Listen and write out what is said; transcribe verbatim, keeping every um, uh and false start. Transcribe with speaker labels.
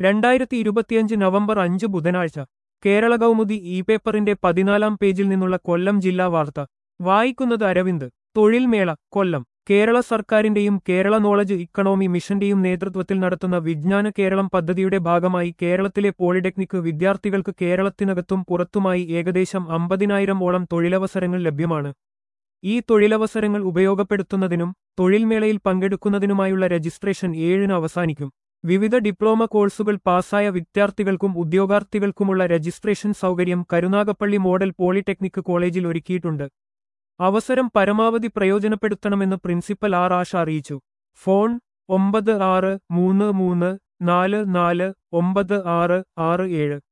Speaker 1: രണ്ടായിരത്തി ഇരുപത്തിയഞ്ച് നവംബർ അഞ്ച് ബുധനാഴ്ച കേരള കൗമുദി ഇ പേപ്പറിന്റെ പതിനാലാം പേജിൽ നിന്നുള്ള കൊല്ലം ജില്ലാ വാർത്ത വായിക്കുന്നത് അരവിന്ദ്. തൊഴിൽമേള കൊല്ലം. കേരള സർക്കാരിന്റെയും കേരള നോളജ് ഇക്കണോമി മിഷന്റെയും നേതൃത്വത്തിൽ നടത്തുന്ന വിജ്ഞാന കേരളം പദ്ധതിയുടെ ഭാഗമായി കേരളത്തിലെ പോളിടെക്നിക് വിദ്യാർത്ഥികൾക്ക് കേരളത്തിനകത്തും പുറത്തുമായി ഏകദേശം അമ്പതിനായിരം ഓളം തൊഴിലവസരങ്ങൾ ലഭ്യമാണ്. ഈ തൊഴിലവസരങ്ങൾ ഉപയോഗപ്പെടുത്തുന്നതിനും തൊഴിൽമേളയിൽ പങ്കെടുക്കുന്നതിനുമായുള്ള രജിസ്ട്രേഷൻ ഏഴിന് അവസാനിക്കും. വിവിധ ഡിപ്ലോമ കോഴ്സുകൾ പാസായ വിദ്യാർത്ഥികൾക്കും ഉദ്യോഗാർത്ഥികൾക്കുമുള്ള രജിസ്ട്രേഷൻ സൗകര്യം കരുനാഗപ്പള്ളി മോഡൽ പോളിടെക്നിക് കോളേജിൽ ഒരുക്കിയിട്ടുണ്ട്. അവസരം പരമാവധി പ്രയോജനപ്പെടുത്തണമെന്ന് പ്രിൻസിപ്പൽ ആർ ആശ അറിയിച്ചു. ഫോൺ ഒമ്പത് ആറ് മൂന്ന് മൂന്ന് നാല് നാല് ഒമ്പത് ആറ് ആറ് ഏഴ്.